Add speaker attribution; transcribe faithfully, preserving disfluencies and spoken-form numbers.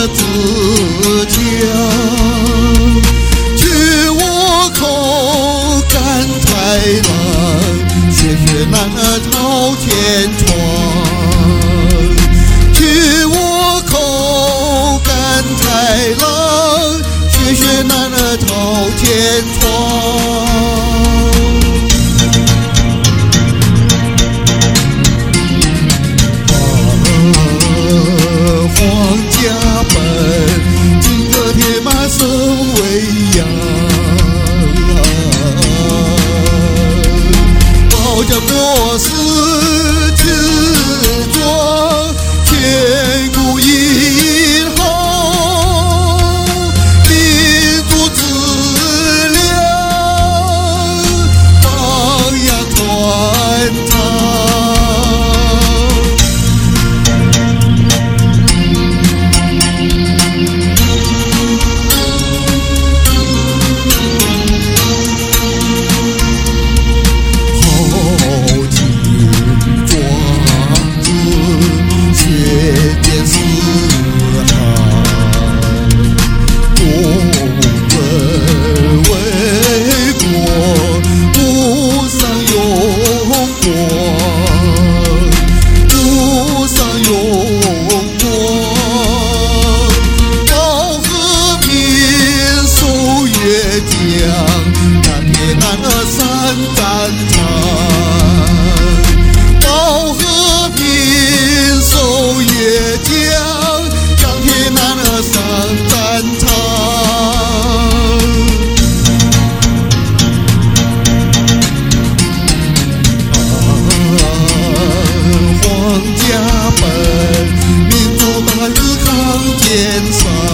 Speaker 1: 自强，去我口感太冷，血血难逃天窗。去我口感太冷，血血难逃天窗。皇家本，金戈铁马声威扬，保家国事执着，千古英豪，民族资粮，榜样传唱。南铁南二三战场，保和平守越江，钢铁南二三战场。皇家本，民族大日抗坚山。